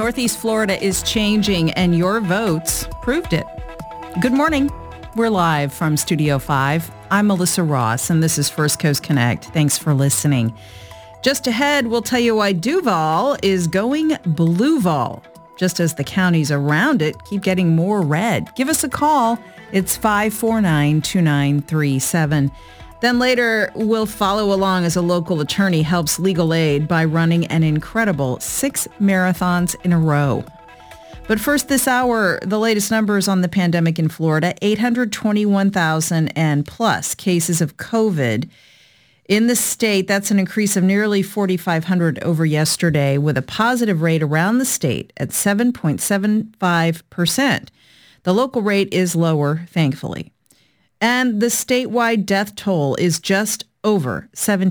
Northeast Florida is changing, and your votes proved it. Good morning. We're live from Studio 5. I'm Melissa Ross, and this is First Coast Connect. Thanks for listening. Just ahead, we'll tell you why Duval is going blue vol, just as the counties around it keep getting more red. Give us a call. It's 549-2937. Then later, we'll follow along as a local attorney helps legal aid by running an incredible 6 marathons in a row. But first this hour, the latest numbers on the pandemic in Florida, 821,000 and plus cases of COVID in the state. That's an increase of nearly 4,500 over yesterday, with a positive rate around the state at 7.75%. The local rate is lower, thankfully. And the statewide death toll is just over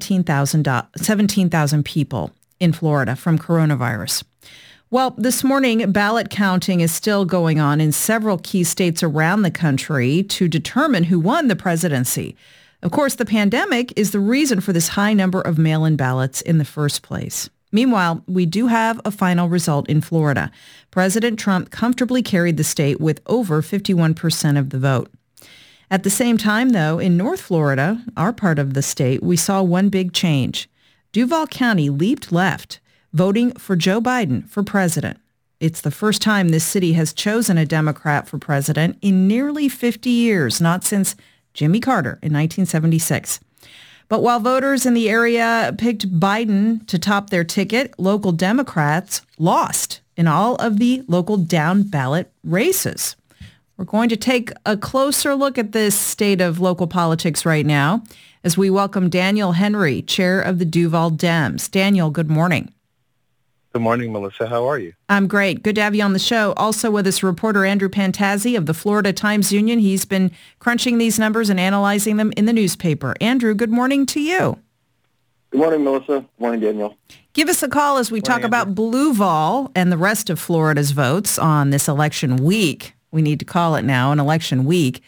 17,000 people in Florida from coronavirus. Well, this morning, ballot counting is still going on in several key states around the country to determine who won the presidency. Of course, the pandemic is the reason for this high number of mail-in ballots in the first place. Meanwhile, we do have a final result in Florida. President Trump comfortably carried the state with over 51% of the vote. At the same time, though, in North Florida, our part of the state, we saw one big change. Duval County leaped left, voting for Joe Biden for president. It's the first time this city has chosen a Democrat for president in nearly 50 years, not since Jimmy Carter in 1976. But while voters in the area picked Biden to top their ticket, local Democrats lost in all of the local down ballot races. We're going to take a closer look at this state of local politics right now as we welcome Daniel Henry, chair of the Duval Dems. Daniel, good morning. Good morning, Melissa. How are you? I'm great. Good to have you on the show. Also with us, reporter Andrew Pantazzi of the Florida Times-Union. He's been crunching these numbers and analyzing them in the newspaper. Andrew, good morning to you. Good morning, Melissa. Good morning, Daniel. Give us a call as we talk about blue vol and the rest of Florida's votes on this election week. We need to call it now, an election week.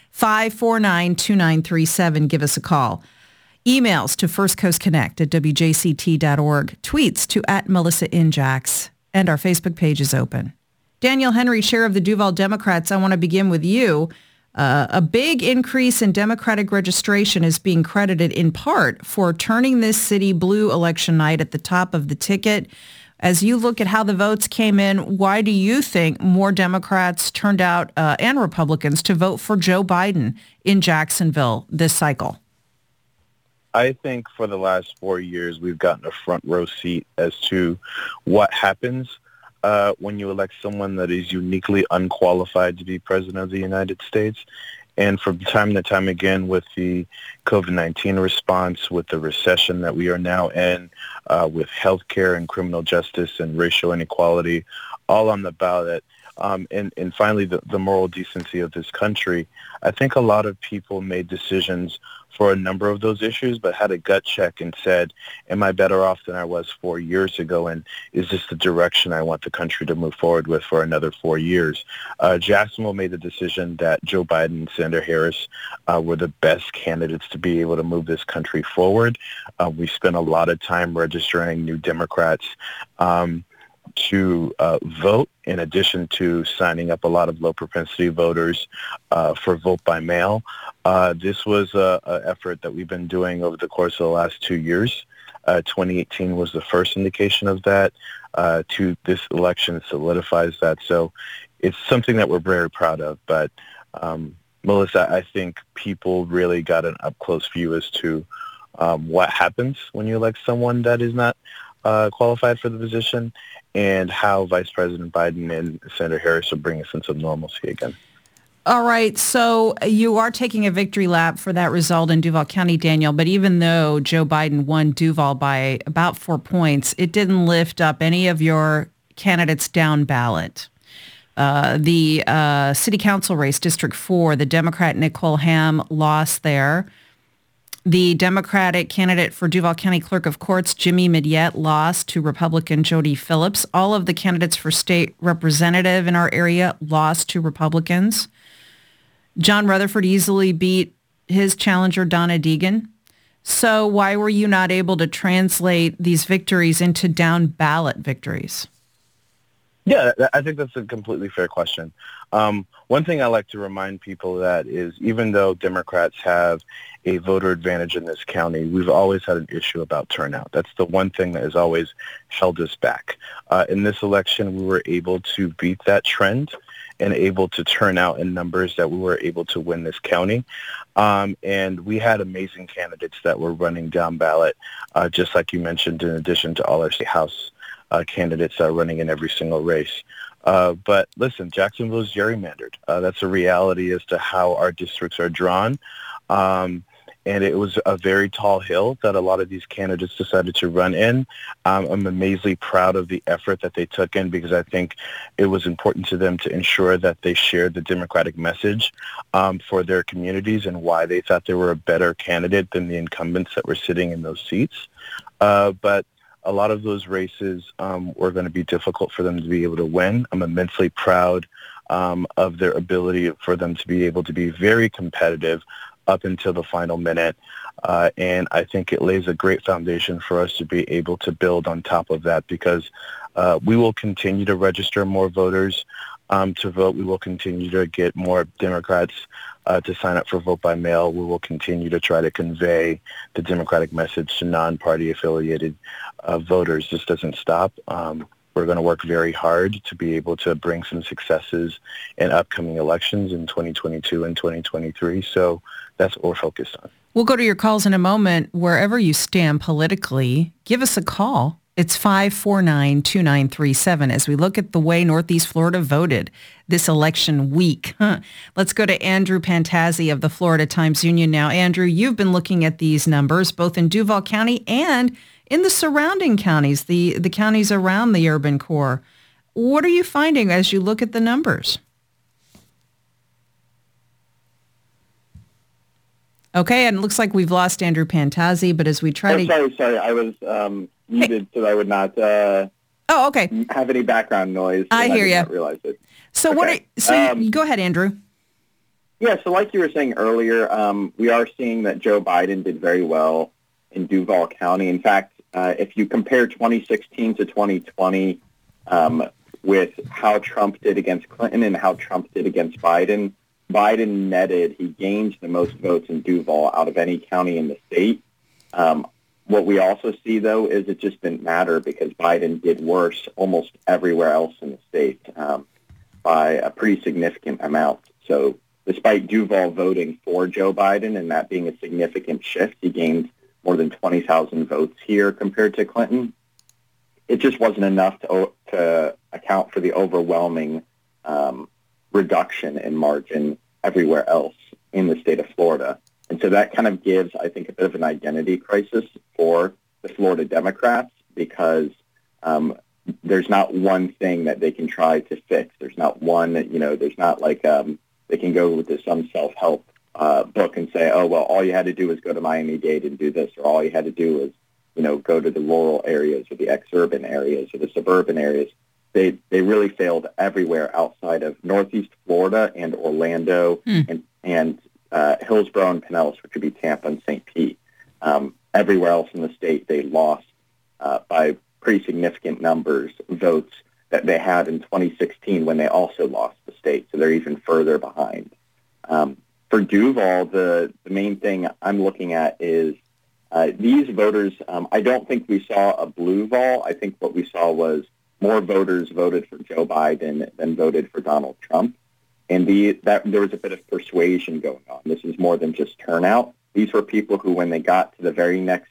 549-2937. Give us a call. Emails to firstcoastconnect@wjct.org. Tweets to @MelissaInJax. And our Facebook page is open. Daniel Henry, chair of the Duval Democrats, I want to begin with you. A big increase in Democratic registration is being credited in part for turning this city blue election night at the top of the ticket. As you look at how the votes came in, why do you think more Democrats turned out and Republicans to vote for Joe Biden in Jacksonville this cycle? I think for the last 4 years, we've gotten a front row seat as to what happens when you elect someone that is uniquely unqualified to be president of the United States. And from time to time again, with the COVID-19 response, with the recession that we are now in, with healthcare and criminal justice and racial inequality, all on the ballot, and finally the moral decency of this country, I think a lot of people made decisions for a number of those issues, but had a gut check and said, am I better off than I was 4 years ago? And is this the direction I want the country to move forward with for another 4 years? Jacksonville made the decision that Joe Biden and Senator Harris were the best candidates to be able to move this country forward. We spent a lot of time registering new Democrats to vote, in addition to signing up a lot of low-propensity voters for vote by mail. This was an effort that we've been doing over the course of the last 2 years. 2018 was the first indication of that. This election solidifies that. So it's something that we're very proud of. But, Melissa, I think people really got an up-close view as to what happens when you elect someone that is not qualified for the position, and how Vice President Biden and Senator Harris will bring us into normalcy again. All right, so you are taking a victory lap for that result in Duval County, Daniel, but even though Joe Biden won Duval by about 4 points, it didn't lift up any of your candidates down ballot. The City Council race, District 4, the Democrat Nicole Ham lost there. The Democratic candidate for Duval County Clerk of Courts, Jimmy Midyett, lost to Republican Jody Phillips. All of the candidates for state representative in our area lost to Republicans. John Rutherford easily beat his challenger, Donna Deegan. So why were you not able to translate these victories into down ballot victories? Yeah, I think that's a completely fair question. One thing I like to remind people that is even though Democrats have a voter advantage in this county, we've always had an issue about turnout. That's the one thing that has always held us back. In this election, we were able to beat that trend and able to turn out in numbers that we were able to win this county. And we had amazing candidates that were running down ballot, just like you mentioned, in addition to all our state house candidates running in every single race. But listen, Jacksonville is gerrymandered. That's a reality as to how our districts are drawn. And it was a very tall hill that a lot of these candidates decided to run in. I'm amazingly proud of the effort that they took in because I think it was important to them to ensure that they shared the Democratic message for their communities and why they thought they were a better candidate than the incumbents that were sitting in those seats. But a lot of those races were going to be difficult for them to be able to win. I'm immensely proud of their ability for them to be able to be very competitive up until the final minute. And I think it lays a great foundation for us to be able to build on top of that because we will continue to register more voters to vote. We will continue to get more Democrats to sign up for vote by mail. We will continue to try to convey the Democratic message to non-party affiliated voters. This doesn't stop. We're going to work very hard to be able to bring some successes in upcoming elections in 2022 and 2023. So that's what we're focused on. We'll go to your calls in a moment. Wherever you stand politically, give us a call. It's 549-2937 as we look at the way Northeast Florida voted this election week. Let's go to Andrew Pantazzi of the Florida Times-Union now. Andrew, you've been looking at these numbers both in Duval County and in the surrounding counties, the counties around the urban core. What are you finding as you look at the numbers? Okay, and it looks like we've lost Andrew Pantazzi, but as we try Sorry, I was muted so I would not okay. have any background noise. I hear you. I did not realize it. So okay. Go ahead, Andrew. Yeah, so like you were saying earlier, we are seeing that Joe Biden did very well in Duval County. In fact, if you compare 2016 to 2020 with how Trump did against Clinton and how Trump did against Biden netted, he gained the most votes in Duval out of any county in the state. What we also see, though, is it just didn't matter because Biden did worse almost everywhere else in the state by a pretty significant amount. So despite Duval voting for Joe Biden and that being a significant shift, he gained more than 20,000 votes here compared to Clinton. It just wasn't enough to account for the overwhelming reduction in margin everywhere else in the state of Florida. And so that kind of gives, I think, a bit of an identity crisis for the Florida Democrats because there's not one thing that they can try to fix. There's not one, there's not like they can go with some self-help book and say, oh, well, all you had to do was go to Miami-Dade and do this, or all you had to do was, go to the rural areas or the exurban areas or the suburban areas. They really failed everywhere outside of Northeast Florida and Orlando and Hillsborough and Pinellas, which would be Tampa and St. Pete. Everywhere else in the state, they lost by pretty significant numbers votes that they had in 2016 when they also lost the state. So they're even further behind. For Duval, the main thing I'm looking at is these voters. I don't think we saw a blue vol. I think what we saw was more voters voted for Joe Biden than voted for Donald Trump. And there was a bit of persuasion going on. This is more than just turnout. These were people who, when they got to the very next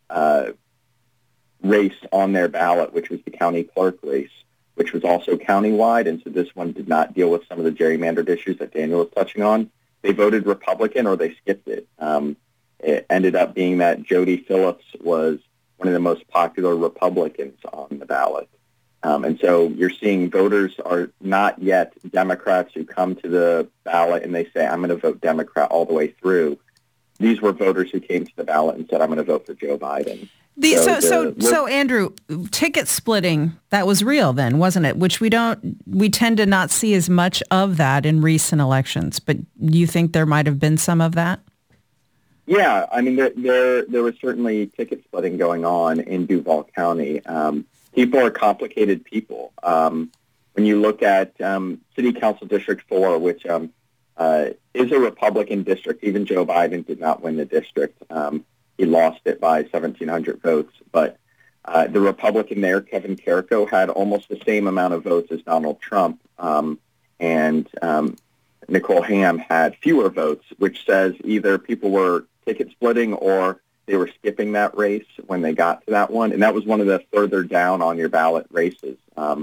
race on their ballot, which was the county clerk race, which was also countywide, and so this one did not deal with some of the gerrymandered issues that Daniel was touching on, they voted Republican or they skipped it. It ended up being that Jody Phillips was one of the most popular Republicans on the ballot. And so you're seeing voters are not yet Democrats who come to the ballot and they say, I'm going to vote Democrat all the way through. These were voters who came to the ballot and said, I'm going to vote for Joe Biden. So Andrew, ticket splitting, that was real then, wasn't it? Which we tend to not see as much of that in recent elections. But you think there might have been some of that? Yeah, I mean, there was certainly ticket splitting going on in Duval County. People are complicated people. when you look at City Council District 4, which is a Republican district, even Joe Biden did not win the district. He lost it by 1,700 votes. But the Republican there, Kevin Carrico, had almost the same amount of votes as Donald Trump. And Nicole Ham had fewer votes, which says either people were ticket splitting or they were skipping that race when they got to that one. And that was one of the further down on your ballot races.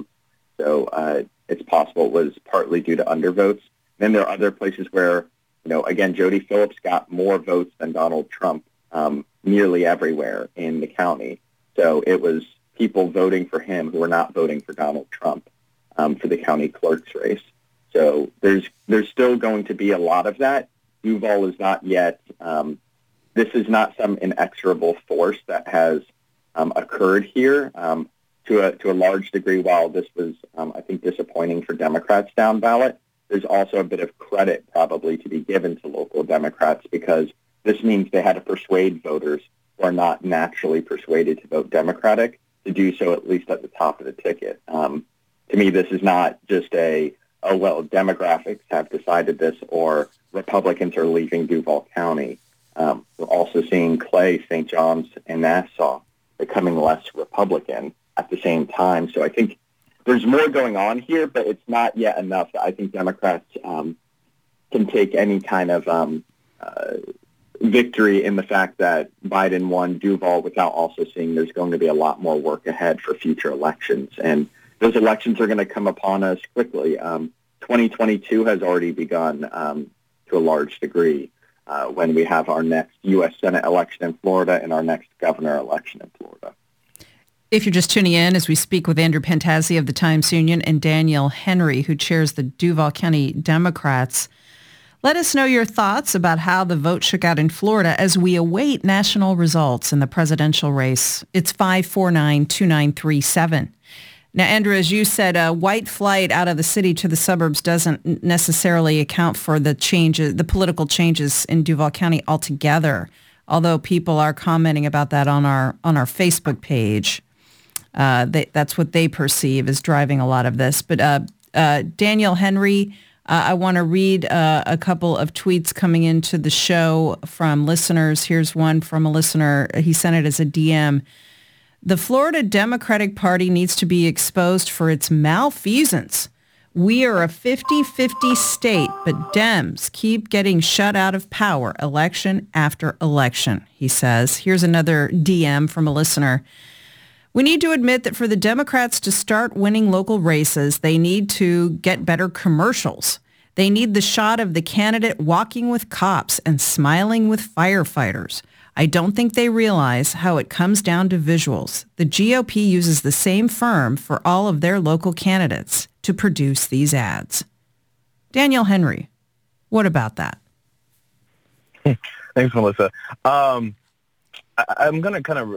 So it's possible it was partly due to undervotes. Then there are other places where, again, Jody Phillips got more votes than Donald Trump nearly everywhere in the county. So it was people voting for him who were not voting for Donald Trump for the county clerk's race. So there's still going to be a lot of that. Duval is not yet, this is not some inexorable force that has occurred here. To a large degree, while this was, I think, disappointing for Democrats down ballot, there's also a bit of credit probably to be given to local Democrats because this means they had to persuade voters who are not naturally persuaded to vote Democratic to do so at least at the top of the ticket. To me, this is not just demographics have decided this or Republicans are leaving Duval County. We're also seeing Clay, St. John's, and Nassau becoming less Republican at the same time. So I think there's more going on here, but it's not yet enough that I think Democrats can take any kind of victory in the fact that Biden won Duval without also seeing there's going to be a lot more work ahead for future elections. And those elections are going to come upon us quickly. 2022 has already begun to a large degree when we have our next U.S. Senate election in Florida and our next governor election in Florida. If you're just tuning in, as we speak with Andrew Pantazzi of the Times-Union and Daniel Henry, who chairs the Duval County Democrats, let us know your thoughts about how the vote shook out in Florida as we await national results in the presidential race. It's 549-2937. Now, Andrew, as you said, white flight out of the city to the suburbs doesn't necessarily account for the changes, the political changes in Duval County altogether, although people are commenting about that on our Facebook page. That's what they perceive as driving a lot of this. But Daniel Henry, I want to read a couple of tweets coming into the show from listeners. Here's one from a listener. He sent it as a DM. The Florida Democratic Party needs to be exposed for its malfeasance. We are a 50-50 state, but Dems keep getting shut out of power election after election, he says. Here's another DM from a listener. We need to admit that for the Democrats to start winning local races, they need to get better commercials. They need the shot of the candidate walking with cops and smiling with firefighters. I don't think they realize how it comes down to visuals. The GOP uses the same firm for all of their local candidates to produce these ads. Daniel Henry, what about that? Thanks, Melissa. I'm going to kind of...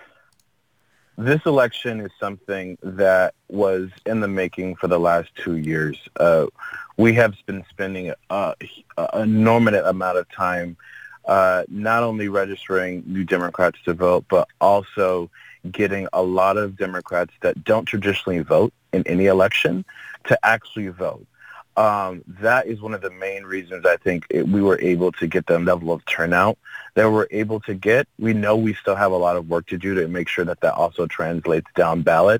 This election is something that was in the making for the last 2 years. We have been spending an enormous amount of time not only registering new Democrats to vote, but also getting a lot of Democrats that don't traditionally vote in any election to actually vote. That is one of the main reasons I think we were able to get the level of turnout that we're able to get. We know we still have a lot of work to do to make sure that also translates down ballot.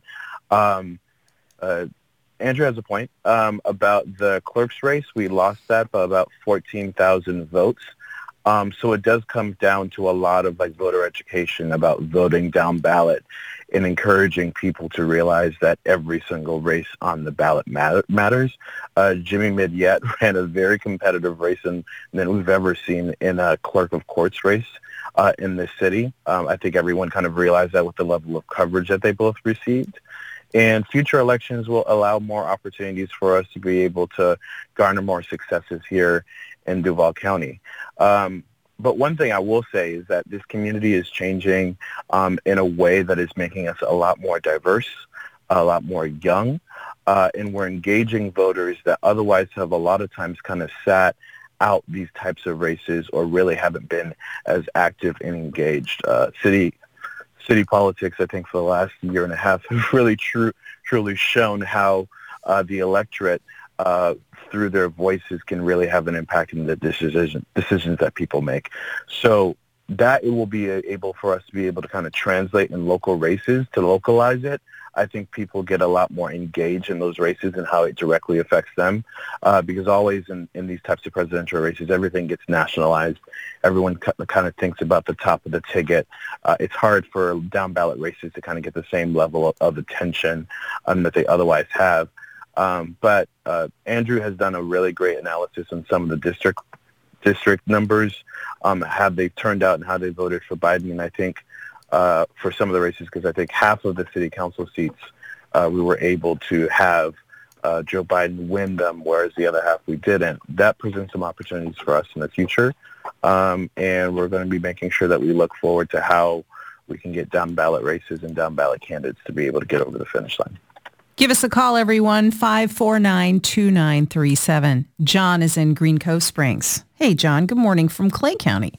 Andrew has a point about the clerk's race. We lost that by about 14,000 votes. So it does come down to a lot of voter education about voting down ballot and encouraging people to realize that every single race on the ballot matters. Jimmy Midyett ran a very competitive race than we've ever seen in a clerk of courts race in this city. I think everyone kind of realized that with the level of coverage that they both received. And future elections will allow more opportunities for us to be able to garner more successes here in Duval County. But one thing I will say is that this community is changing in a way that is making us a lot more diverse, a lot more young, and we're engaging voters that otherwise have a lot of times kind of sat out these types of races or really haven't been as active and engaged. City politics, I think, for the last year and a half have really truly shown how the electorate through their voices can really have an impact in the decisions that people make. So that it will be able for us to be able to kind of translate in local races to localize it. I think people get a lot more engaged in those races and how it directly affects them, because always in these types of presidential races, everything gets nationalized. Everyone kind of thinks about the top of the ticket. It's hard for down-ballot races to kind of get the same level of attention that they otherwise have. But Andrew has done a really great analysis on some of the district numbers, how they turned out and how they voted for Biden. And I think for some of the races, because I think half of the city council seats we were able to have Joe Biden win them, whereas the other half we didn't. That presents some opportunities for us in the future. And we're going to be making sure that we look forward to how we can get down-ballot races and down-ballot candidates to be able to get over the finish line. Give us a call, everyone, 549-2937. John is in Green Cove Springs. Hey, John, good morning from Clay County.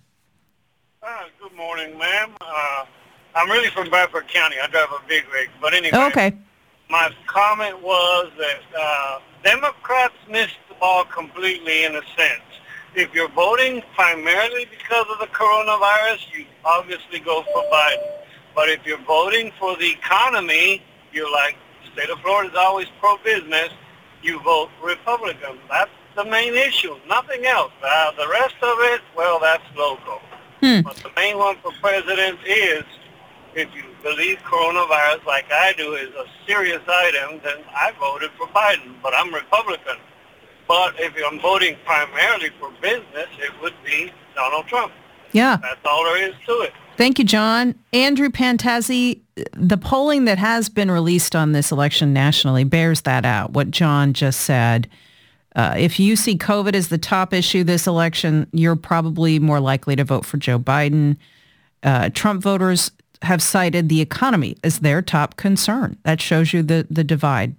Good morning, ma'am. I'm really from Bradford County. I drive a big rig. But anyway, okay. My comment was that Democrats missed the ball completely in a sense. If you're voting primarily because of the coronavirus, you obviously go for Biden. But if you're voting for the economy, you're like, the state of Florida is always pro-business, you vote Republican. That's the main issue, nothing else. The rest of it, well, that's local. But the main one for president is, if you believe coronavirus like I do is a serious item, then I voted for Biden, but I'm Republican. But if I'm voting primarily for business, it would be Donald Trump. Yeah. That's all there is to it. Thank you, John. Andrew Pantazzi, the polling that has been released on this election nationally bears that out, what John just said. If you see COVID as the top issue this election, you're probably more likely to vote for Joe Biden. Trump voters have cited the economy as their top concern. That shows you the divide.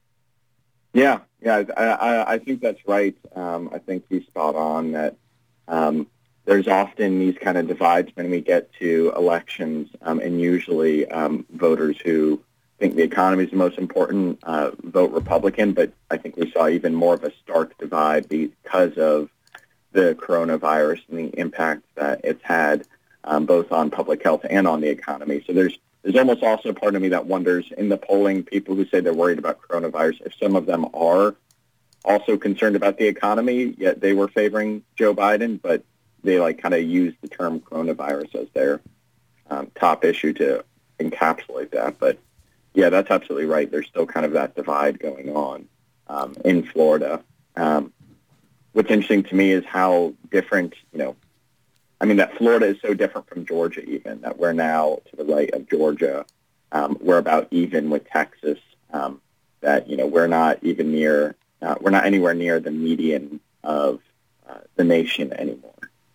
Yeah, I think that's right. I think he's spot on that there's often these kind of divides when we get to elections, and usually voters who think the economy is the most important vote Republican, but I think we saw even more of a stark divide because of the coronavirus and the impact that it's had both on public health and on the economy. So there's almost also a part of me that wonders, in the polling, people who say they're worried about coronavirus, if some of them are also concerned about the economy, yet they were favoring Joe Biden, but they kind of use the term coronavirus as their top issue to encapsulate that. But yeah, that's absolutely right. There's still kind of that divide going on in Florida. What's interesting to me is how different, that Florida is so different from Georgia even, that we're now to the right of Georgia. We're about even with Texas, that, we're not even near, we're not anywhere near the median of the nation anymore.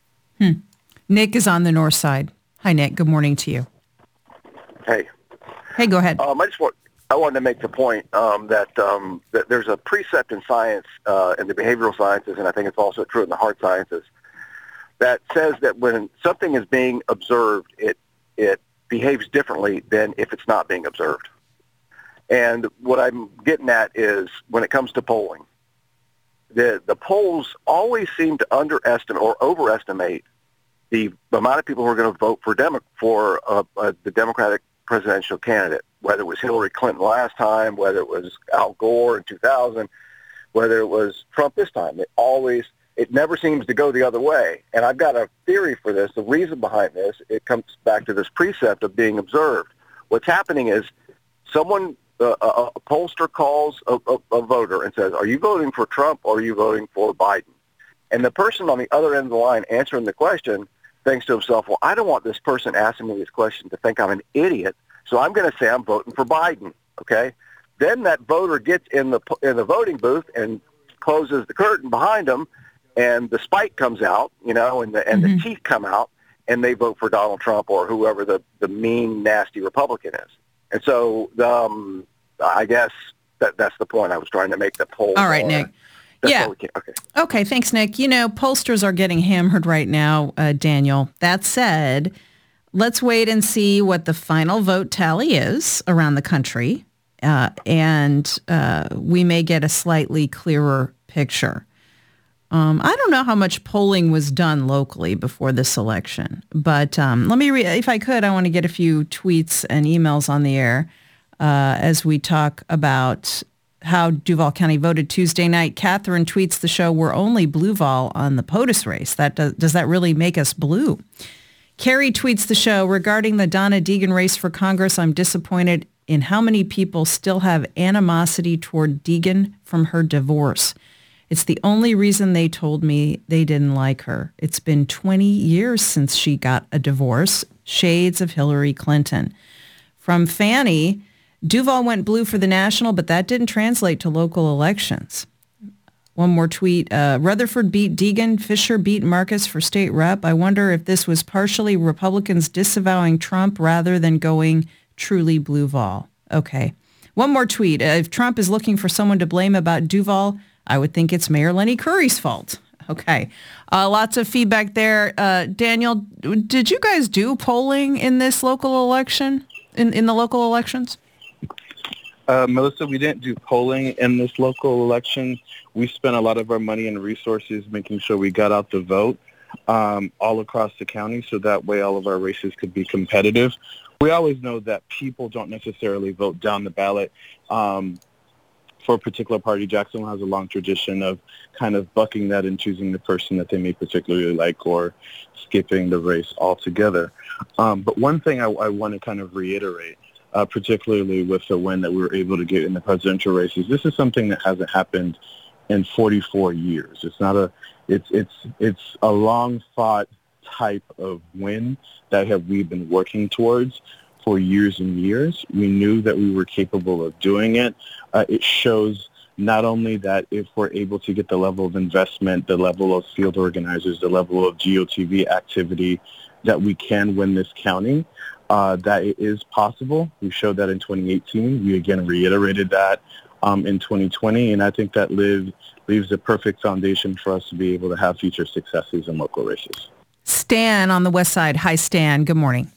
Nick is on the north side. Hi, Nick. Good morning to you. Hey. Hey, go ahead. I wanted to make the point that there's a precept in science, in the behavioral sciences, and I think it's also true in the hard sciences, that says that when something is being observed, it behaves differently than if it's not being observed. And what I'm getting at is when it comes to polling, the polls always seem to underestimate or overestimate the amount of people who are going to vote for the Democratic presidential candidate, whether it was Hillary Clinton last time, whether it was Al Gore in 2000, whether it was Trump this time. It never seems to go the other way. And I've got a theory for this. The reason behind this, it comes back to this precept of being observed. What's happening is someone, a pollster calls a voter and says, are you voting for Trump or are you voting for Biden? And the person on the other end of the line answering the question thinks to himself, well, I don't want this person asking me this question to think I'm an idiot, so I'm going to say I'm voting for Biden, okay? Then that voter gets in the voting booth and closes the curtain behind them, and the spike comes out, and the teeth come out, and they vote for Donald Trump or whoever the mean, nasty Republican is. And so I guess that's the point I was trying to make. The poll. All right, Nick. Yeah. Okay, thanks, Nick. Pollsters are getting hammered right now, Daniel. That said, let's wait and see what the final vote tally is around the country. and we may get a slightly clearer picture. I don't know how much polling was done locally before this election, but let me if I could, I want to get a few tweets and emails on the air as we talk about how Duval County voted Tuesday night. Catherine tweets the show, "We're only Blueval on the POTUS race. Does that really make us blue?" Carrie tweets the show, "Regarding the Donna Deegan race for Congress, I'm disappointed in how many people still have animosity toward Deegan from her divorce. It's the only reason they told me they didn't like her. It's been 20 years since she got a divorce. Shades of Hillary Clinton." From Fanny, "Duval went blue for the national, but that didn't translate to local elections." One more tweet. "Rutherford beat Deegan. Fisher beat Marcus for state rep. I wonder if this was partially Republicans disavowing Trump rather than going truly Blueval." Okay. One more tweet. "If Trump is looking for someone to blame about Duval, I would think it's Mayor Lenny Curry's fault." Okay. Lots of feedback there. Daniel, did you guys do polling in this local election, in the local elections? Melissa, we didn't do polling in this local election. We spent a lot of our money and resources making sure we got out the vote all across the county, so that way all of our races could be competitive. We always know that people don't necessarily vote down the ballot for a particular party. Jacksonville has a long tradition of kind of bucking that and choosing the person that they may particularly like or skipping the race altogether. But one thing I want to kind of reiterate, particularly with the win that we were able to get in the presidential races, this is something that hasn't happened in 44 years. It's not it's a long fought type of win that we've been working towards for years and years. We knew that we were capable of doing it. It shows not only that if we're able to get the level of investment, the level of field organizers, the level of GOTV activity, that we can win this county, that it is possible. We showed that in 2018. We again reiterated that in 2020, and I think that leaves a perfect foundation for us to be able to have future successes in local races. Stan on the west side. Hi, Stan. Good morning.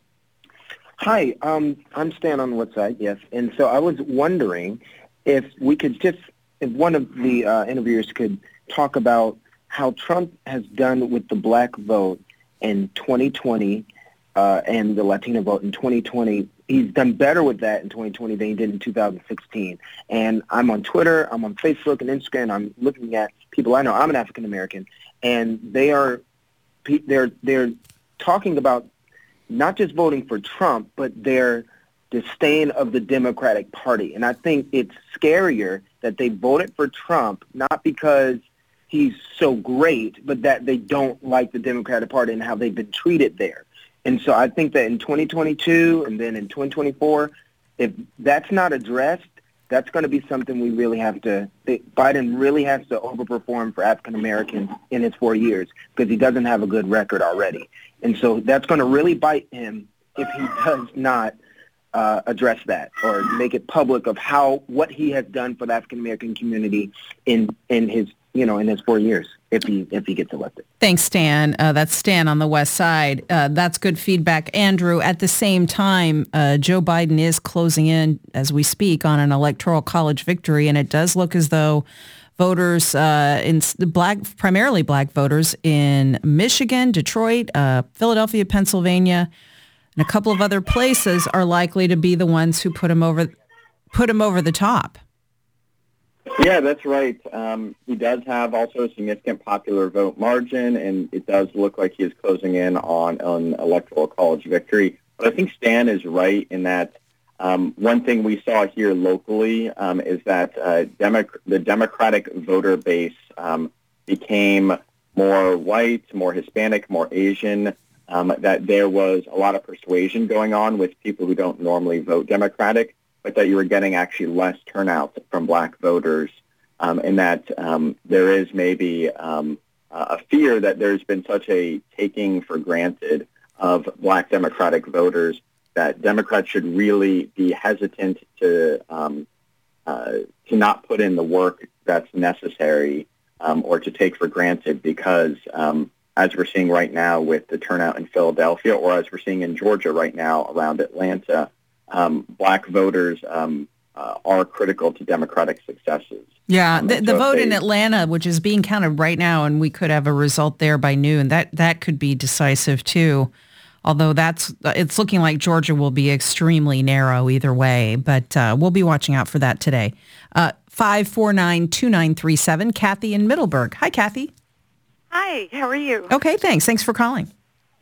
Hi, I'm Stan on the west side, yes. And so I was wondering if we could if one of the interviewers could talk about how Trump has done with the black vote in 2020 and the Latino vote in 2020. He's done better with that in 2020 than he did in 2016. And I'm on Twitter, I'm on Facebook and Instagram. I'm looking at people I know. I'm an African American, and they're talking about not just voting for Trump, but their disdain of the Democratic Party. And I think it's scarier that they voted for Trump, not because he's so great, but that they don't like the Democratic Party and how they've been treated there. And so I think that in 2022 and then in 2024, if that's not addressed, that's going to be something we really have to, Biden really has to overperform for African Americans in his 4 years because he doesn't have a good record already. And so that's going to really bite him if he does not address that or make it public of what he has done for the African American community in his 4 years if he gets elected. Thanks, Stan. That's Stan on the west side. That's good feedback, Andrew. At the same time, Joe Biden is closing in as we speak on an electoral college victory, and it does look as though voters primarily black voters in Michigan, Detroit, Philadelphia, Pennsylvania, and a couple of other places are likely to be the ones who put him over the top. Yeah, that's right. He does have also a significant popular vote margin, and it does look like he is closing in on an electoral college victory. But I think Stan is right in that one thing we saw here locally is that the Democratic voter base became more white, more Hispanic, more Asian, that there was a lot of persuasion going on with people who don't normally vote Democratic, but that you were getting actually less turnout from black voters, and that there is maybe a fear that there's been such a taking for granted of black Democratic voters that Democrats should really be hesitant to not put in the work that's necessary or to take for granted because as we're seeing right now with the turnout in Philadelphia or as we're seeing in Georgia right now around Atlanta, black voters are critical to Democratic successes. Yeah, the vote in Atlanta, which is being counted right now, and we could have a result there by noon, that could be decisive too. Although it's looking like Georgia will be extremely narrow either way, but we'll be watching out for that today. 549-2937, Kathy in Middleburg. Hi, Kathy. Hi, how are you? Okay, thanks. Thanks for calling.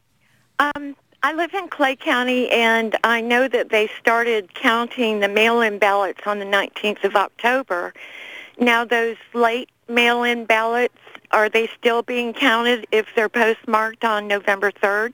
I live in Clay County, and I know that they started counting the mail-in ballots on the 19th of October. Now, those late mail-in ballots, are they still being counted if they're postmarked on November 3rd?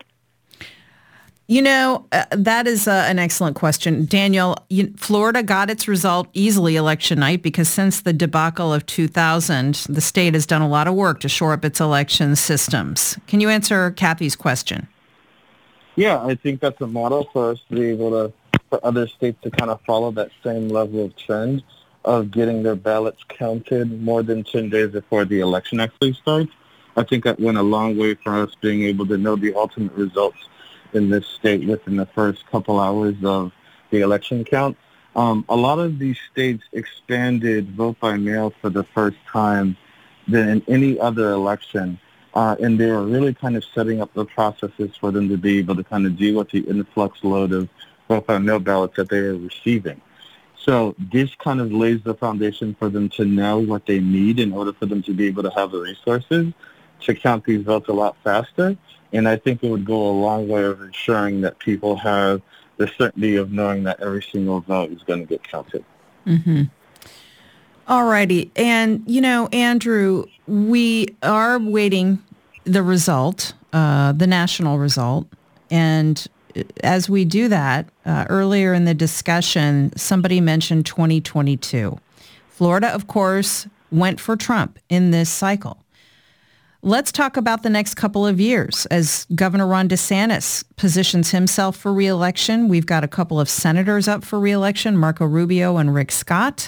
You know, that is an excellent question. Daniel, Florida got its result easily election night because since the debacle of 2000, the state has done a lot of work to shore up its election systems. Can you answer Kathy's question? Yeah, I think that's a model for us to be able for other states to kind of follow that same level of trend of getting their ballots counted more than 10 days before the election actually starts. I think that went a long way for us being able to know the ultimate results in this state within the first couple hours of the election count. A lot of these states expanded vote by mail for the first time than in any other election. And they were really kind of setting up the processes for them to be able to kind of deal with the influx load of vote by mail ballots that they were receiving. So this kind of lays the foundation for them to know what they need in order for them to be able to have the resources to count these votes a lot faster. And I think it would go a long way of ensuring that people have the certainty of knowing that every single vote is going to get counted. Mm-hmm. All righty. And, Andrew, we are waiting the result, the national result. And as we do that, earlier in the discussion, somebody mentioned 2022. Florida, of course, went for Trump in this cycle. Let's talk about the next couple of years. As Governor Ron DeSantis positions himself for re-election, we've got a couple of senators up for re-election, Marco Rubio and Rick Scott.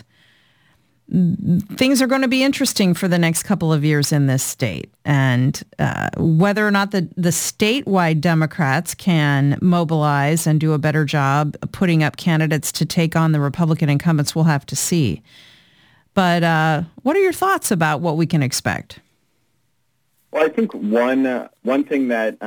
Things are going to be interesting for the next couple of years in this state. And whether or not the statewide Democrats can mobilize and do a better job putting up candidates to take on the Republican incumbents, we'll have to see. But what are your thoughts about what we can expect? Well, I think one thing that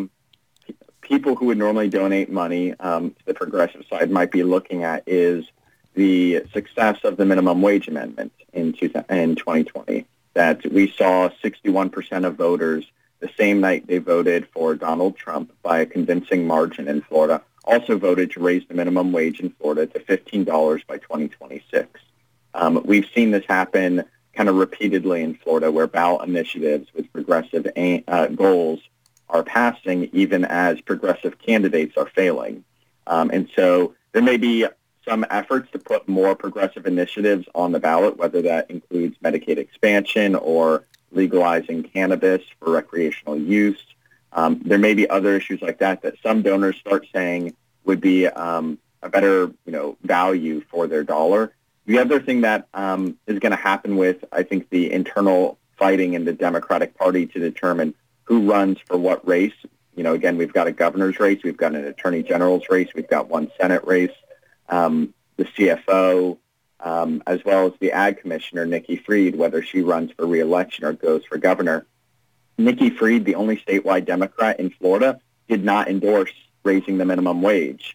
people who would normally donate money to the progressive side might be looking at is the success of the minimum wage amendment in 2020, that we saw 61% of voters the same night they voted for Donald Trump by a convincing margin in Florida, also voted to raise the minimum wage in Florida to $15 by 2026. We've seen this happen kind of repeatedly in Florida, where ballot initiatives with progressive goals are passing even as progressive candidates are failing. And so there may be some efforts to put more progressive initiatives on the ballot, whether that includes Medicaid expansion or legalizing cannabis for recreational use. There may be other issues like that some donors start saying would be a better, value for their dollar. The other thing that is going to happen with, I think, the internal fighting in the Democratic Party to determine who runs for what race. Again, we've got a governor's race, we've got an attorney general's race, we've got one Senate race, the CFO, as well as the Ag Commissioner, Nikki Fried, whether she runs for re-election or goes for governor. Nikki Fried, the only statewide Democrat in Florida, did not endorse raising the minimum wage.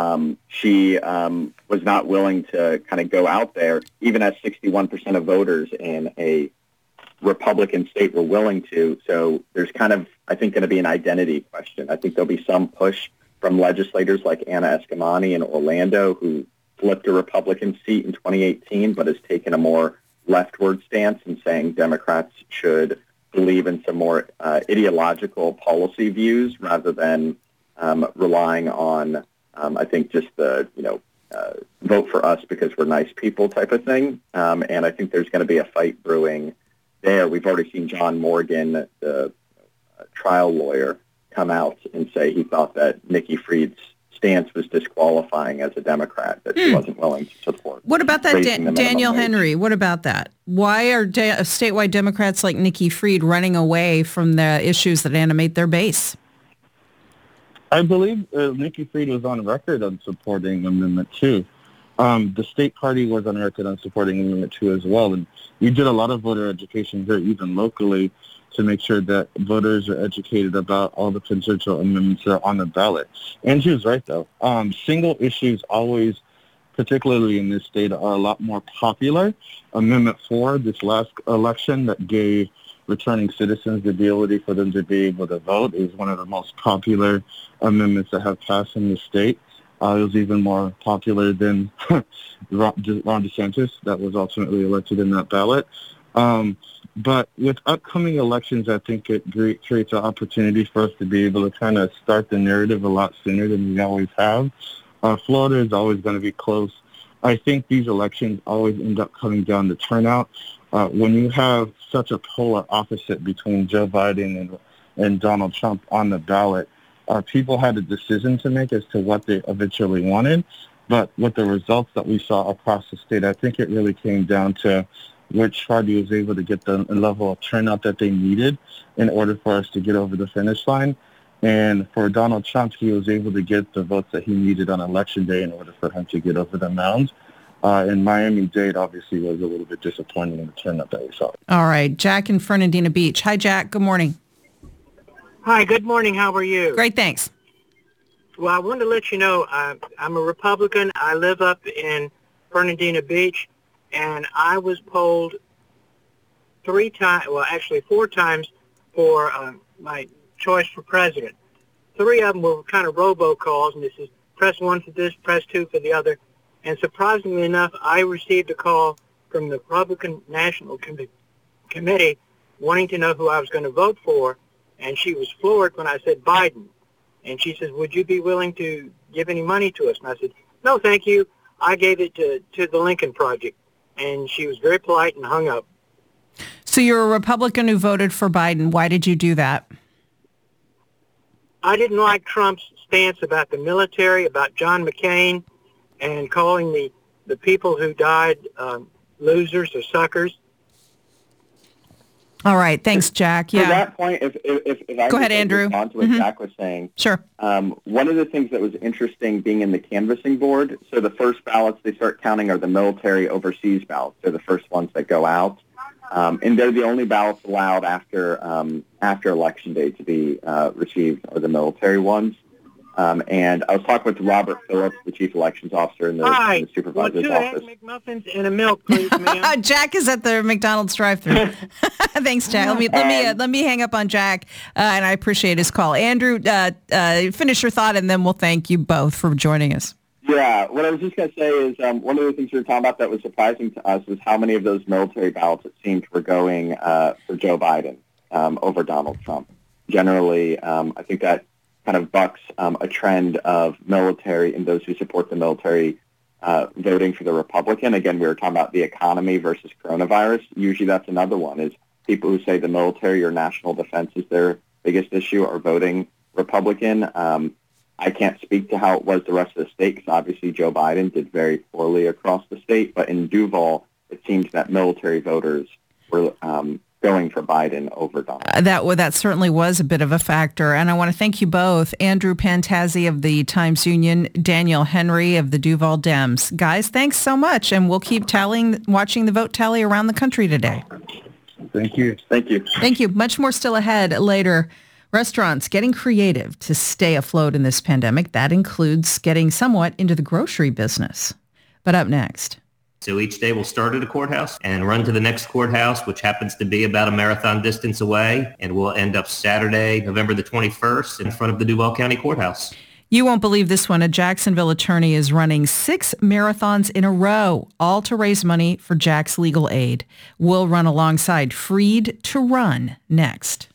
She was not willing to kind of go out there, even as 61% of voters in a Republican state were willing to. So there's kind of, I think, going to be an identity question. I think there'll be some push from legislators like Anna Eskamani in Orlando, who flipped a Republican seat in 2018, but has taken a more leftward stance in saying Democrats should believe in some more ideological policy views rather than relying on I think just the, vote for us because we're nice people type of thing. And I think there's going to be a fight brewing there. We've already seen John Morgan, the trial lawyer, come out and say he thought that Nikki Fried's stance was disqualifying as a Democrat, that she wasn't willing to support. What about that, Daniel Henry? What about that? Why are statewide Democrats like Nikki Fried running away from the issues that animate their base? I believe Nikki Fried was on record on supporting Amendment 2. The state party was on record on supporting Amendment 2 as well, and we did a lot of voter education here, even locally, to make sure that voters are educated about all the potential amendments that are on the ballot. Andrew's right, though. Single issues always, particularly in this state, are a lot more popular. Amendment 4, this last election that gave returning citizens the ability for them to be able to vote, is one of the most popular amendments that have passed in the state. It was even more popular than Ron DeSantis, that was ultimately elected in that ballot. But with upcoming elections, I think it creates an opportunity for us to be able to kind of start the narrative a lot sooner than we always have. Florida is always going to be close. I think these elections always end up coming down to turnout. When you have such a polar opposite between Joe Biden and Donald Trump on the ballot, people had a decision to make as to what they eventually wanted. But with the results that we saw across the state, I think it really came down to which party was able to get the level of turnout that they needed in order for us to get over the finish line. And for Donald Trump, he was able to get the votes that he needed on Election Day in order for him to get over the mound. In Miami-Dade, obviously, was a little bit disappointing in the turnout that we saw. All right. Jack in Fernandina Beach. Hi, Jack. Good morning. Hi. Good morning. How are you? Great. Thanks. Well, I wanted to let you know I'm a Republican. I live up in Fernandina Beach, and I was polled 4 times for my choice for president. 3 of them were kind of robocalls, and this is press 1 for this, press 2 for the other. And surprisingly enough, I received a call from the Republican National Committee wanting to know who I was going to vote for, and she was floored when I said Biden. And she says, would you be willing to give any money to us? And I said, no, thank you. I gave it to the Lincoln Project. And she was very polite and hung up. So you're a Republican who voted for Biden. Why did you do that? I didn't like Trump's stance about the military, about John McCain, and calling the people who died losers or suckers. All right. Thanks, Jack. Yeah. To that point, if I go ahead, Andrew. Respond to what Jack was saying. Sure. One of the things that was interesting being in the canvassing board, so the first ballots they start counting are the military overseas ballots. They're the first ones that go out. And they're the only ballots allowed after Election Day to be received are the military ones. And I was talking with Robert Phillips, the chief elections officer in the supervisor's office. 2 Egg McMuffins and a milk, please, ma'am. Jack is at the McDonald's drive-thru. Thanks, Jack. Let me hang up on Jack, and I appreciate his call. Andrew, finish your thought, and then we'll thank you both for joining us. Yeah, what I was just going to say is one of the things we were talking about that was surprising to us was how many of those military ballots it seemed were going for Joe Biden over Donald Trump. Generally, I think that kind of bucks a trend of military and those who support the military voting for the Republican. Again, we were talking about the economy versus coronavirus. Usually that's another one, is people who say the military or national defense is their biggest issue are voting Republican. I can't speak to how it was the rest of the state because obviously Joe Biden did very poorly across the state. But in Duval, it seems that military voters were going for Biden over Donald. That certainly was a bit of a factor. And I want to thank you both, Andrew Pantazzi of the Times-Union, Daniel Henry of the Duval Dems. Guys, thanks so much. And we'll keep watching the vote tally around the country today. Thank you. Thank you. Thank you. Much more still ahead later. Restaurants getting creative to stay afloat in this pandemic. That includes getting somewhat into the grocery business. But up next. So each day we'll start at a courthouse and run to the next courthouse, which happens to be about a marathon distance away. And we'll end up Saturday, November the 21st, in front of the Duval County Courthouse. You won't believe this one. A Jacksonville attorney is running 6 marathons in a row, all to raise money for Jack's legal aid. We'll run alongside Freed to Run next.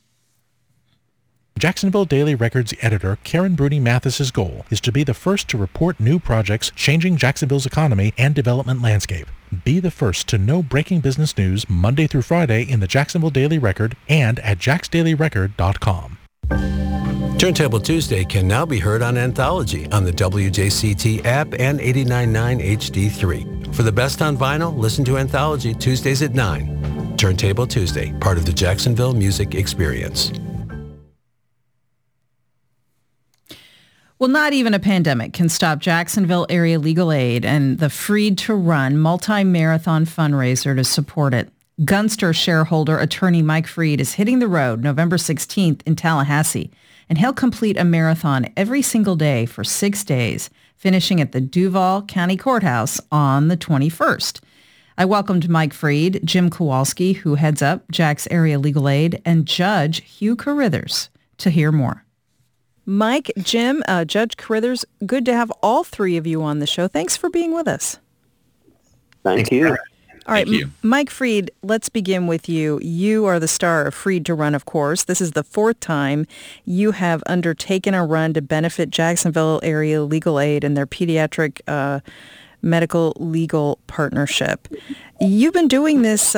Jacksonville Daily Record's editor Karen Bruni Mathis's goal is to be the first to report new projects changing Jacksonville's economy and development landscape. Be the first to know breaking business news Monday through Friday in the Jacksonville Daily Record and at jacksdailyrecord.com. Turntable Tuesday can now be heard on Anthology on the WJCT app and 89.9 HD3. For the best on vinyl, listen to Anthology Tuesdays at 9. Turntable Tuesday, part of the Jacksonville Music Experience. Well, not even a pandemic can stop Jacksonville Area Legal Aid and the Freed to Run multi-marathon fundraiser to support it. Gunster shareholder attorney Mike Freed is hitting the road November 16th in Tallahassee, and he'll complete a marathon every single day for 6 days, finishing at the Duval County Courthouse on the 21st. I welcomed Mike Freed, Jim Kowalski, who heads up Jack's Area Legal Aid, and Judge Hugh Carithers to hear more. Mike, Jim, Judge Carithers, good to have all three of you on the show. Thanks for being with us. Thank you. All right, Mike Freed, let's begin with you. You are the star of Freed to Run, of course. This is the fourth time you have undertaken a run to benefit Jacksonville Area Legal Aid and their pediatric medical legal partnership. You've been doing this,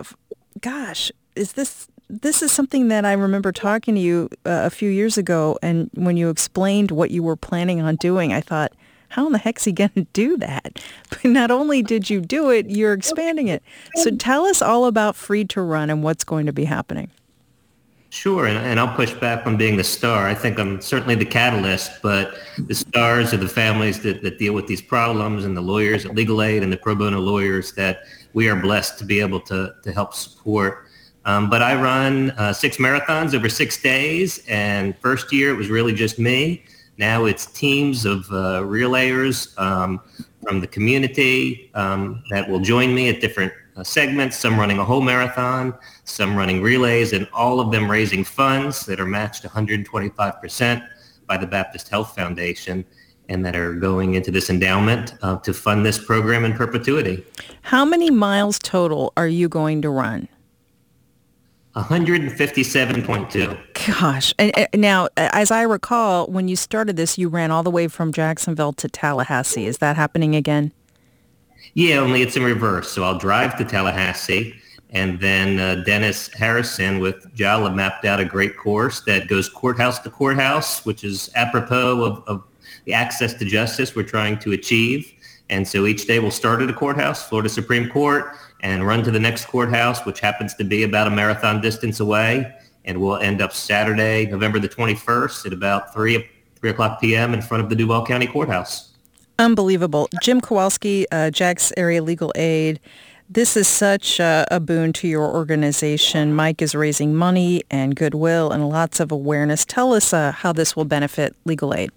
This is something that I remember talking to you a few years ago, and when you explained what you were planning on doing, I thought, how in the heck's he going to do that? But not only did you do it, you're expanding it. So tell us all about Freed to Run and what's going to be happening. Sure, and I'll push back on being the star. I think I'm certainly the catalyst, but the stars are the families that deal with these problems, and the lawyers at Legal Aid and the pro bono lawyers that we are blessed to be able to help support. But I run 6 marathons over 6 days, and first year it was really just me. Now it's teams of relayers from the community that will join me at different segments, some running a whole marathon, some running relays, and all of them raising funds that are matched 125% by the Baptist Health Foundation and that are going into this endowment to fund this program in perpetuity. How many miles total are you going to run? 157.2. Gosh. And now, as I recall, when you started this, you ran all the way from Jacksonville to Tallahassee. Is that happening again? Yeah, only it's in reverse. So I'll drive to Tallahassee, and then Dennis Harrison with JALA mapped out a great course that goes courthouse to courthouse, which is apropos of the access to justice we're trying to achieve. And so each day we'll start at a courthouse, Florida Supreme Court, and run to the next courthouse, which happens to be about a marathon distance away. And we'll end up Saturday, November the 21st at about 3 o'clock p.m. in front of the Duval County Courthouse. Unbelievable. Jim Kowalski, Jack's Area Legal Aid. This is such a boon to your organization. Mike is raising money and goodwill and lots of awareness. Tell us how this will benefit legal aid.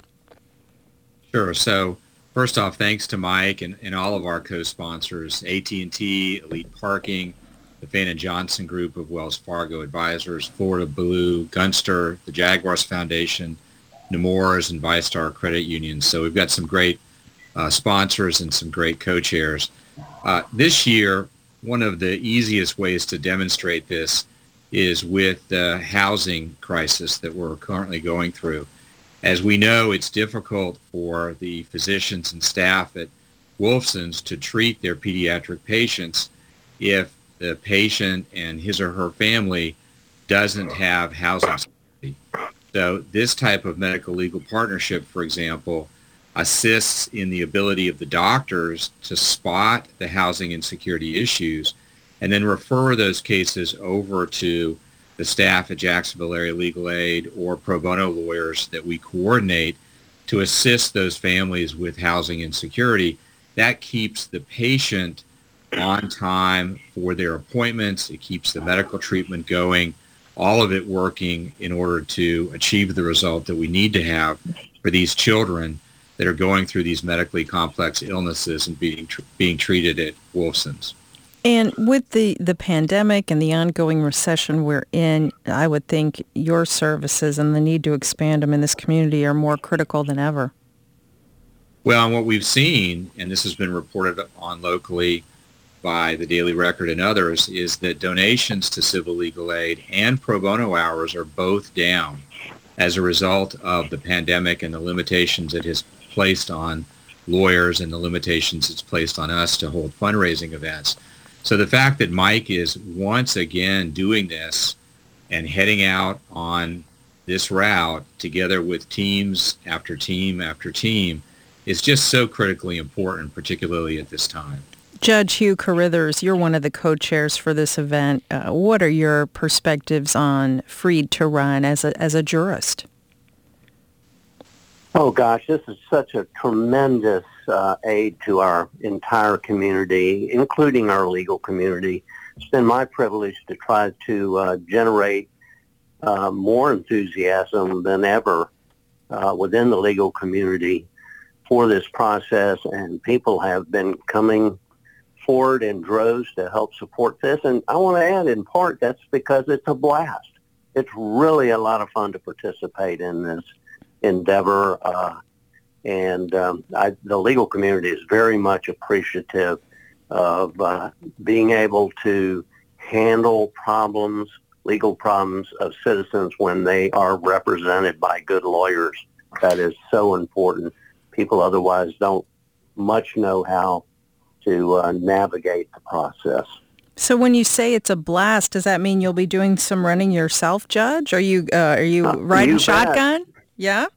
Sure. So first off, thanks to Mike and all of our co-sponsors, AT&T, Elite Parking, the Fan & Johnson Group of Wells Fargo Advisors, Florida Blue, Gunster, the Jaguars Foundation, Nemours, and ViStar Credit Union. So we've got some great sponsors and some great co-chairs. This year, one of the easiest ways to demonstrate this is with the housing crisis that we're currently going through. As we know, it's difficult for the physicians and staff at Wolfson's to treat their pediatric patients if the patient and his or her family doesn't have housing security. So this type of medical legal partnership, for example, assists in the ability of the doctors to spot the housing insecurity issues and then refer those cases over to the staff at Jacksonville Area Legal Aid or pro bono lawyers that we coordinate to assist those families with housing insecurity. That keeps the patient on time for their appointments. It keeps the medical treatment going, all of it working in order to achieve the result that we need to have for these children that are going through these medically complex illnesses and being treated at Wolfson's. And with the pandemic and the ongoing recession we're in, I would think your services and the need to expand them in this community are more critical than ever. Well, and what we've seen, and this has been reported on locally by the Daily Record and others, is that donations to civil legal aid and pro bono hours are both down as a result of the pandemic and the limitations it has placed on lawyers and the limitations it's placed on us to hold fundraising events. So the fact that Mike is once again doing this and heading out on this route together with teams after team after team is just so critically important, particularly at this time. Judge Hugh Carithers, you're one of the co-chairs for this event. What are your perspectives on Freed to Run as a jurist? Oh, gosh, this is such a tremendous aid to our entire community, including our legal community. It's been my privilege to try to generate more enthusiasm than ever within the legal community for this process, and people have been coming forward in droves to help support this. And I want to add, in part, that's because it's a blast. It's really a lot of fun to participate in this endeavor, and the legal community is very much appreciative of being able to handle legal problems of citizens when they are represented by good lawyers. That is so important. People otherwise don't much know how to navigate the process. So when you say it's a blast, does that mean you'll be doing some running yourself, Judge? Are you riding shotgun? Yeah?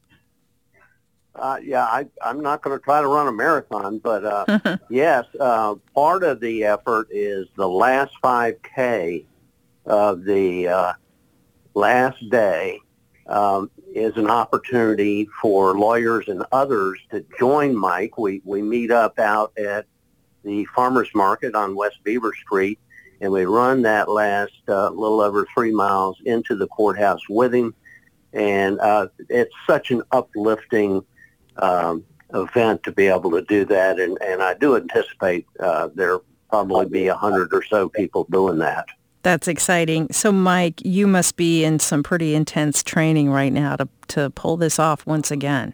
I'm not going to try to run a marathon, but yes, part of the effort is the last 5K of the last day is an opportunity for lawyers and others to join Mike. We meet up out at the farmers market on West Beaver Street, and we run that last little over 3 miles into the courthouse with him. And it's such an uplifting event to be able to do that. And I do anticipate there'll probably be 100 or so people doing that. That's exciting. So, Mike, you must be in some pretty intense training right now to pull this off once again.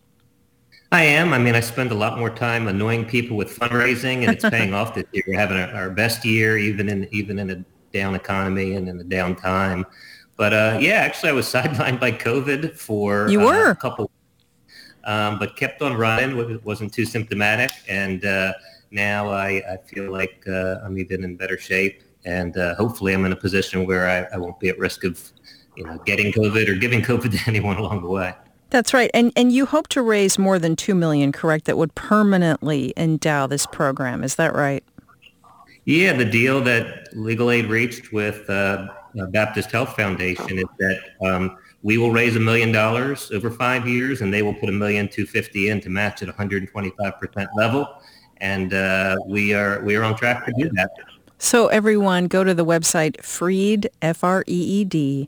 I am. I mean, I spend a lot more time annoying people with fundraising, and it's paying off this year. We're having our best year, even in a down economy and in a down time. But actually, I was sidelined by COVID for a couple, but kept on running. It wasn't too symptomatic, and now I feel like I'm even in better shape, and hopefully, I'm in a position where I won't be at risk of, getting COVID or giving COVID to anyone along the way. That's right. And you hope to raise more than $2 million, correct, that would permanently endow this program. Is that right? Yeah, the deal that Legal Aid reached with Baptist Health Foundation is that we will raise $1 million over 5 years, and they will put $1,250,000 in to match at 125% level. And we are on track to do that. So everyone, go to the website Freed, F-R-E-E-D,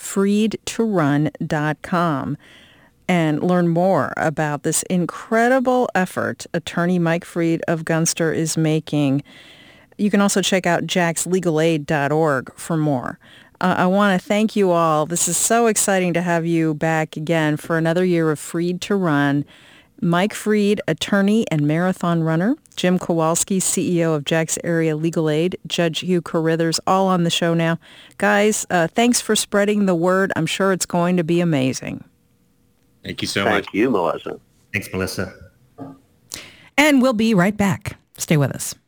freedtorun.com. and learn more about this incredible effort Attorney Mike Freed of Gunster is making. You can also check out jackslegalaid.org for more. I want to thank you all. This is so exciting to have you back again for another year of Freed to Run. Mike Freed, attorney and marathon runner. Jim Kowalski, CEO of Jack's Area Legal Aid. Judge Hugh Carithers, all on the show now. Guys, thanks for spreading the word. I'm sure it's going to be amazing. Thank you so much. Thank you, Melissa. Thanks, Melissa. And we'll be right back. Stay with us.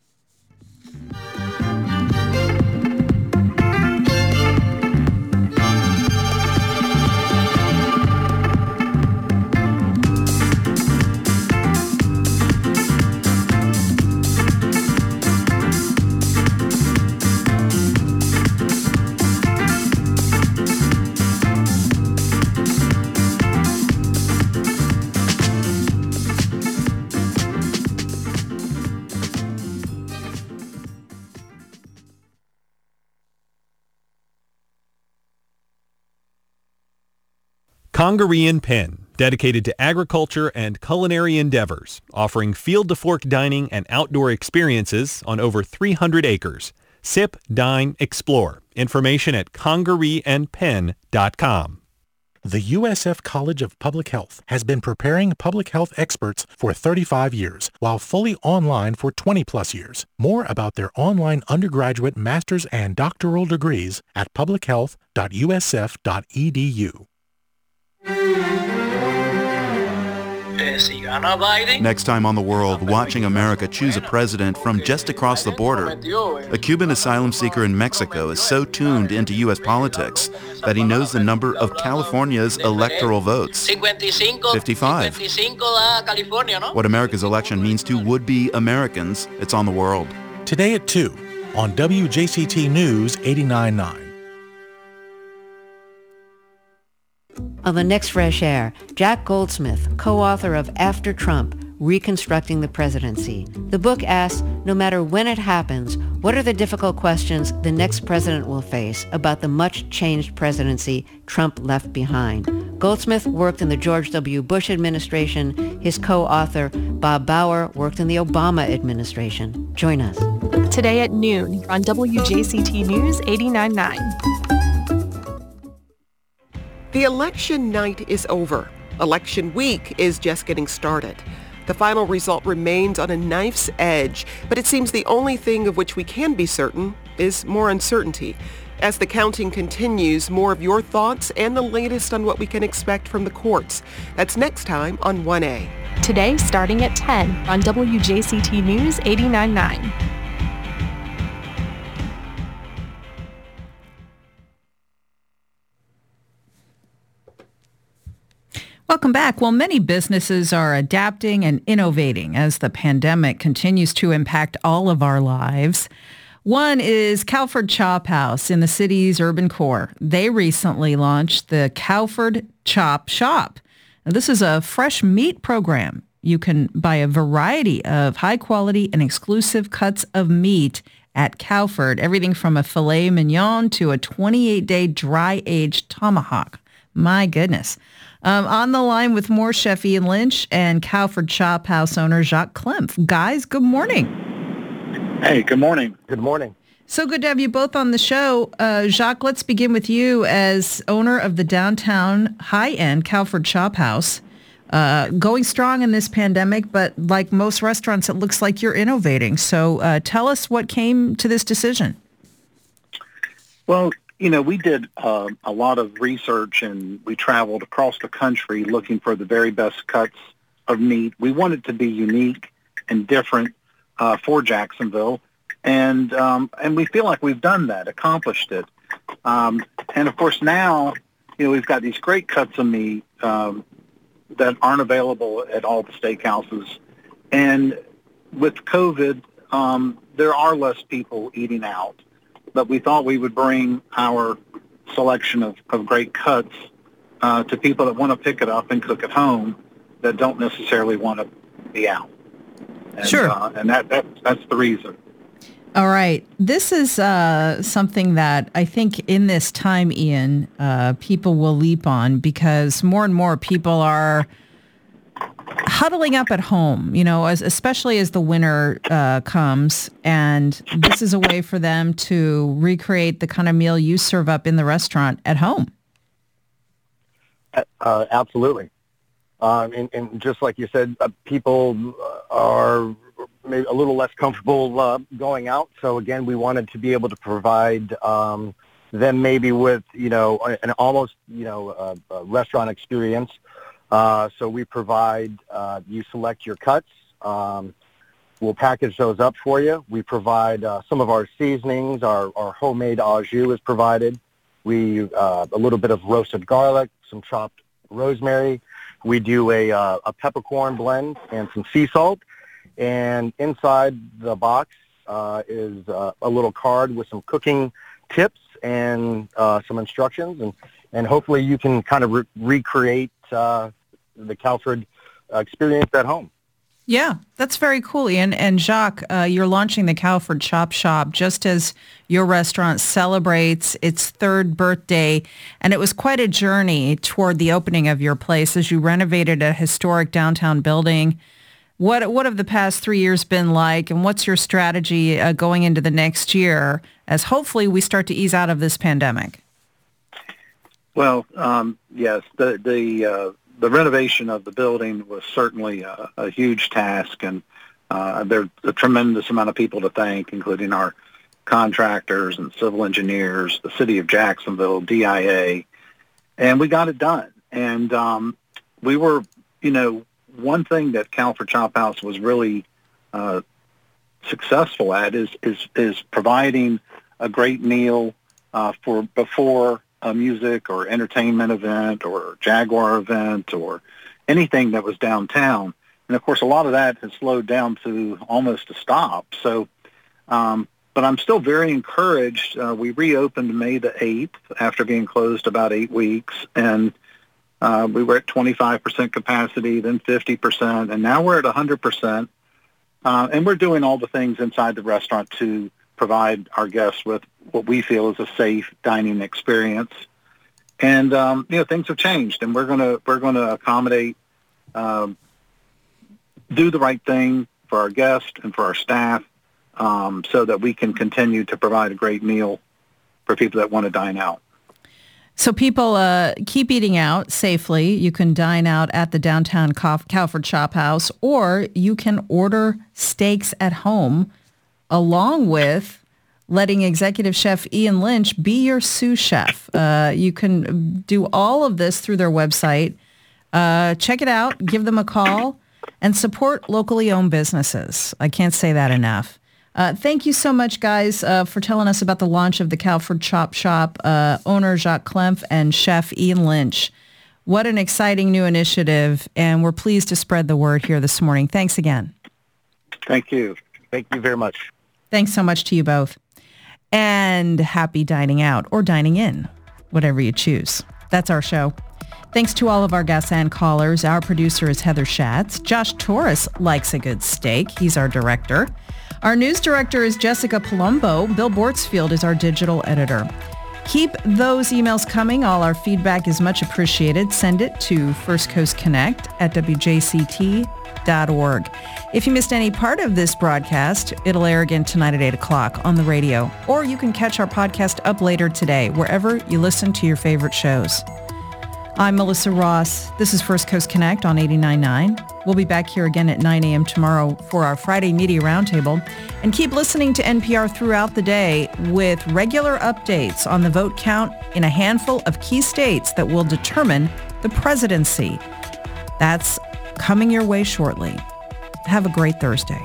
Congaree & Penn, dedicated to agriculture and culinary endeavors, offering field-to-fork dining and outdoor experiences on over 300 acres. Sip, dine, explore. Information at congareeandpenn.com. The USF College of Public Health has been preparing public health experts for 35 years, while fully online for 20-plus years. More about their online undergraduate, master's, and doctoral degrees at publichealth.usf.edu. Next time on The World, watching America choose a president from just across the border. A Cuban asylum seeker in Mexico is so tuned into U.S. politics that he knows the number of California's electoral votes. 55. What America's election means to would-be Americans, it's on The World. Today at 2 on WJCT News 89.9. On the next Fresh Air, Jack Goldsmith, co-author of After Trump, Reconstructing the Presidency. The book asks, no matter when it happens, what are the difficult questions the next president will face about the much-changed presidency Trump left behind? Goldsmith worked in the George W. Bush administration. His co-author, Bob Bauer, worked in the Obama administration. Join us. Today at noon on WJCT News 89.9. The election night is over. Election week is just getting started. The final result remains on a knife's edge, but it seems the only thing of which we can be certain is more uncertainty. As the counting continues, more of your thoughts and the latest on what we can expect from the courts. That's next time on 1A. Today, starting at 10 on WJCT News 89.9. Welcome back. Well, many businesses are adapting and innovating as the pandemic continues to impact all of our lives. One is Cowford Chop House in the city's urban core. They recently launched the Cowford Chop Shop. Now, this is a fresh meat program. You can buy a variety of high quality and exclusive cuts of meat at Cowford, everything from a filet mignon to a 28-day dry-aged tomahawk. My goodness. On the line with more, Chef Ian Lynch and Cowford Chop House owner Jacques Klemp. Guys, good morning. Hey, good morning. Good morning. So good to have you both on the show. Jacques, let's begin with you as owner of the downtown high-end Cowford Chop House. Going strong in this pandemic, but like most restaurants, it looks like you're innovating. So tell us what came to this decision. Well, we did a lot of research, and we traveled across the country looking for the very best cuts of meat. We wanted to be unique and different for Jacksonville, and we feel like we've done that, accomplished it. And of course now, we've got these great cuts of meat that aren't available at all the steakhouses, and with COVID, there are less people eating out. But we thought we would bring our selection of great cuts to people that want to pick it up and cook at home that don't necessarily want to be out. And, sure. And that's the reason. All right. This is something that I think in this time, Ian, people will leap on because more and more people are huddling up at home, especially as the winter comes, and this is a way for them to recreate the kind of meal you serve up in the restaurant at home. Absolutely. And just like you said, people are maybe a little less comfortable going out. So again, we wanted to be able to provide them maybe with, an almost, a restaurant experience. So we provide, you select your cuts. We'll package those up for you. We provide some of our seasonings. Our homemade au jus is provided. A little bit of roasted garlic, some chopped rosemary. We do a peppercorn blend and some sea salt. And inside the box is a little card with some cooking tips and some instructions. And hopefully you can kind of recreate the Cowford experience at home. Yeah, that's very cool, Ian. And Jacques, you're launching the Cowford Chop Shop just as your restaurant celebrates its third birthday. And it was quite a journey toward the opening of your place as you renovated a historic downtown building. What have the past 3 years been like, and what's your strategy going into the next year as hopefully we start to ease out of this pandemic? Well, yes, the renovation of the building was certainly a huge task, and there's a tremendous amount of people to thank, including our contractors and civil engineers, the city of Jacksonville, DIA, and we got it done. And we were, one thing that Cowford Chop House was really successful at is providing a great meal for before a music or entertainment event or Jaguar event or anything that was downtown. And of course, a lot of that has slowed down to almost a stop. So, but I'm still very encouraged. We reopened May the 8th after being closed about 8 weeks. And We were at 25% capacity, then 50%, and now we're at 100%. And we're doing all the things inside the restaurant to provide our guests with what we feel is a safe dining experience. And things have changed, and we're gonna accommodate, do the right thing for our guests and for our staff, so that we can continue to provide a great meal for people that want to dine out. So people keep eating out safely. You can dine out at the downtown Calford Chop House, or you can order steaks at home, along with letting Executive Chef Ian Lynch be your sous chef. You can do all of this through their website. Check it out, give them a call, and support locally owned businesses. I can't say that enough. Thank you so much, guys, for telling us about the launch of the Calford Chop Shop, owner Jacques Klemp and chef Ian Lynch. What an exciting new initiative, and we're pleased to spread the word here this morning. Thanks again. Thank you. Thank you very much. Thanks so much to you both. And happy dining out or dining in, whatever you choose. That's our show. Thanks to all of our guests and callers. Our producer is Heather Schatz. Josh Torres likes a good steak. He's our director. Our news director is Jessica Palumbo. Bill Bortsfield is our digital editor. Keep those emails coming. All our feedback is much appreciated. Send it to firstcoastconnect@wjct.org. If you missed any part of this broadcast, it'll air again tonight at 8 o'clock on the radio. Or you can catch our podcast up later today, wherever you listen to your favorite shows. I'm Melissa Ross. This is First Coast Connect on 89.9. We'll be back here again at 9 a.m. tomorrow for our Friday Media Roundtable. And keep listening to NPR throughout the day with regular updates on the vote count in a handful of key states that will determine the presidency. That's coming your way shortly. Have a great Thursday.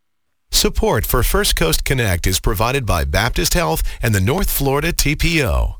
Support for First Coast Connect is provided by Baptist Health and the North Florida TPO.